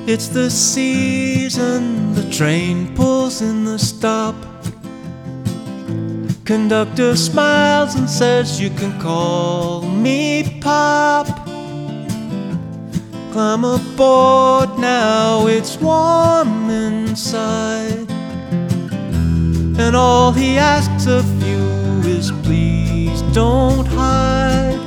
It's the season, the train pulls in the stop. Conductor smiles and says you can call me Pop. Climb aboard now, it's warm inside, and all he asks of you is please don't hide.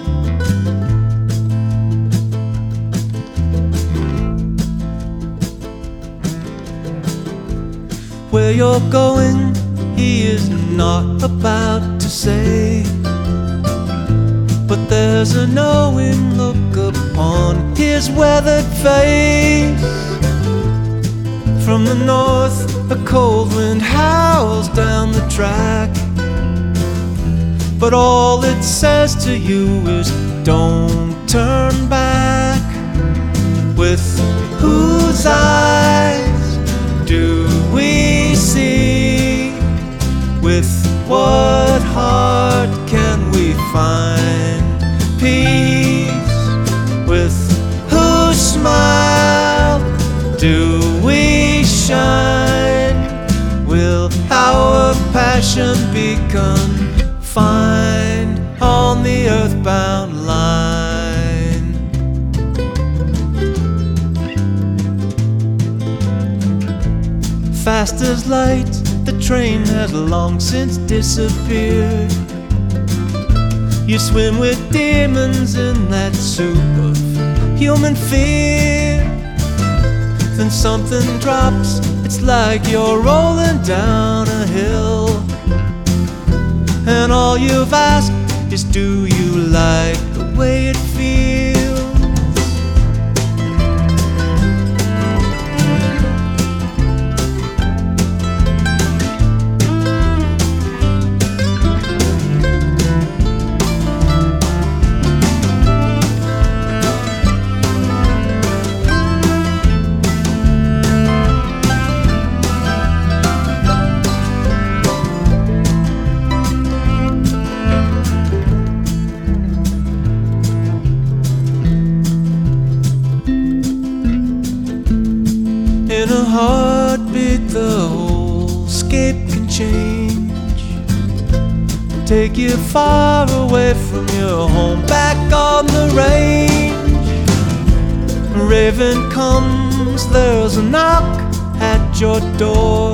Where you're going, he is not about to say, but there's a knowing look upon his weathered face. From the north, a cold wind howls down the track, but all it says to you is don't turn back. With whose eyes do we see? With what heart can we find peace? With whose smile do we shine? Will our passion be confined on the earthbound line? Fast as light, the train has long since disappeared. You swim with demons in that soup of human fear. Then something drops, it's like you're rolling down a hill, and all you've asked is do you like the way it feels? In a heartbeat, the whole scape can change, take you far away from your home, back on the range. Raven comes, there's a knock at your door,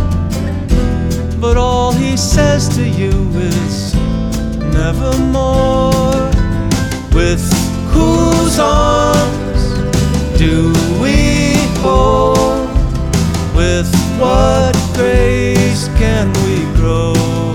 but all he says to you is nevermore. With whose arms do we hold? With what grace can we grow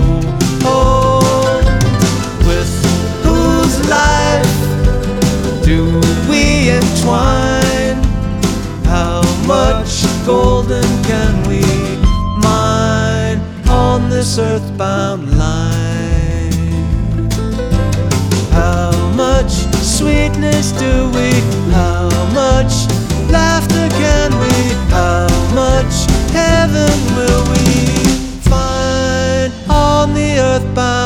old? With whose life do we entwine? How much golden can we mine on this earthbound line? How much sweetness do we? How much laughter can we? How much heaven will we find on the earthbound